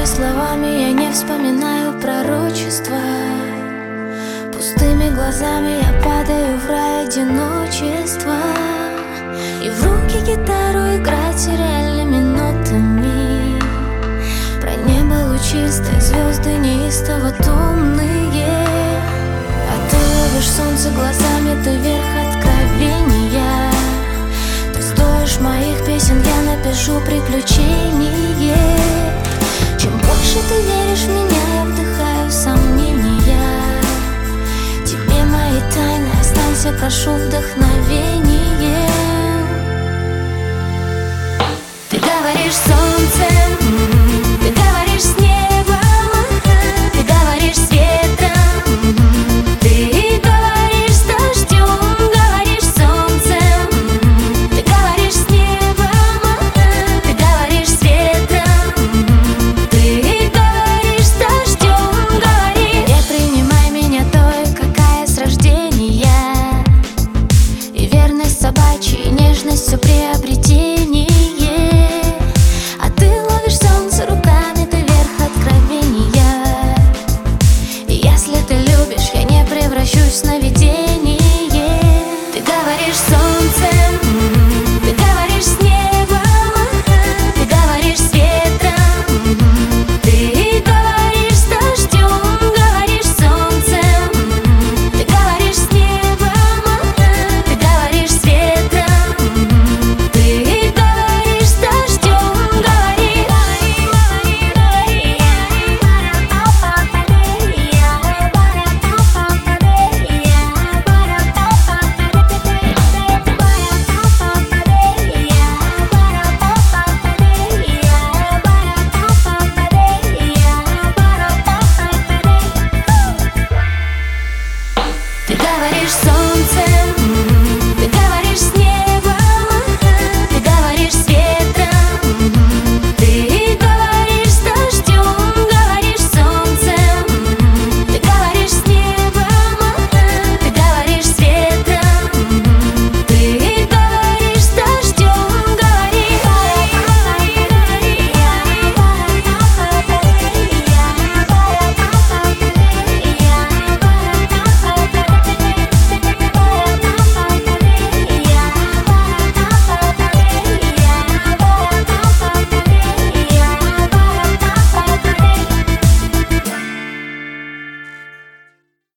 словами я не вспоминаю пророчества. Пустыми глазами я падаю в рай одиночества. И в руки гитару играть реальными нотами. Про небо лучистые, звезды неистово томные. А ты ловишь солнце глазами, ты верх откровения. Ты стоишь моих песен, я напишу приключение. Чем больше ты веришь в меня, я вдыхаю сомнения. Тебе мои тайны, останься, прошу, вдохновение. Ты говоришь солнцем, ты говоришь с небом, ты говоришь с ветром, ты говоришь с дождем, говоришь с солнцем, ты говоришь с небом, ты говоришь с ветром, ты говоришь с дождем, говоришь. Не принимай меня той, какая с рождения, и верность собачья, и нежность все приобретение. Превращусь в сновидение. Ты говоришь солнцем, ты говоришь с небом, ты говоришь с ветром, ты говоришь с дождем, говоришь с солнцем, ты говоришь с небом, ты говоришь с ветром, ты говоришь с дождем, говоришь. Ты говоришь солнцем.